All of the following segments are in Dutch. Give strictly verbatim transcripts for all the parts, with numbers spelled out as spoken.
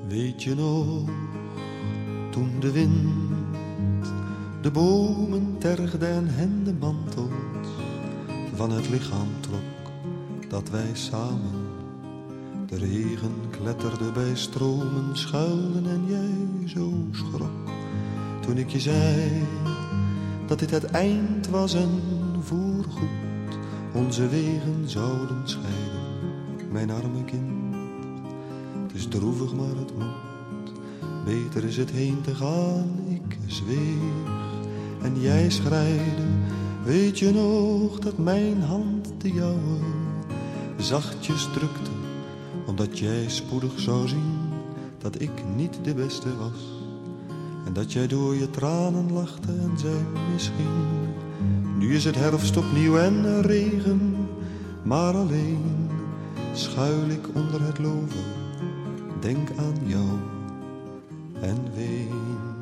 Weet je nog, toen de wind de bomen tergde en hen de mantels van het lichaam trok, dat wij samen de regen kletterde bij stromen schuilden en jij zo schrok. Toen ik je zei dat dit het eind was en voorgoed onze wegen zouden scheiden, mijn arme kind. Het is droevig, maar het moet. Beter is het heen te gaan. Ik zweeg en jij schreide. Weet je nog dat mijn hand de jouwe zachtjes drukte, omdat jij spoedig zou zien dat ik niet de beste was, en dat jij door je tranen lachte en zei misschien. Nu is het herfst opnieuw en er regen, maar alleen schuil ik onder het lover. Denk aan jou en ween.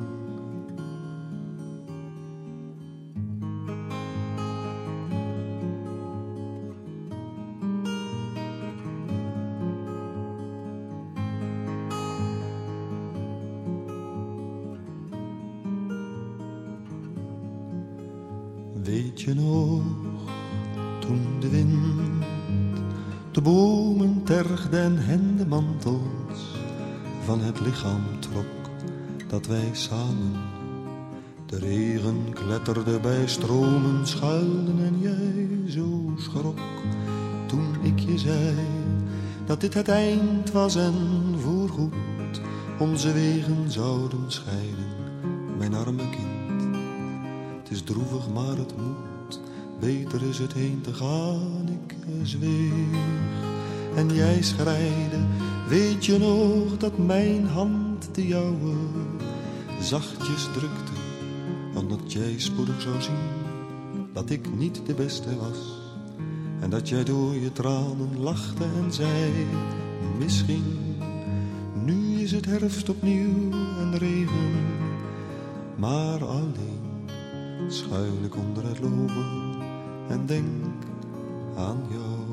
Weet je nog, toen de wind de bomen tergde en hen de mantels van het lichaam trok, dat wij samen de regen kletterde bij stromen schuilden en jij zo schrok. Toen ik je zei dat dit het eind was en voorgoed onze wegen zouden scheiden, mijn arme kind. Het is droevig, maar het moet. Beter is het heen te gaan. Ik zweeg en jij schreide. Weet je nog dat mijn hand de jouwe zachtjes drukte, omdat jij spoedig zou zien dat ik niet de beste was, en dat jij door je tranen lachte en zei misschien. Nu is het herfst opnieuw en regen, maar alleen schuil ik onder het loven en denk aan jou.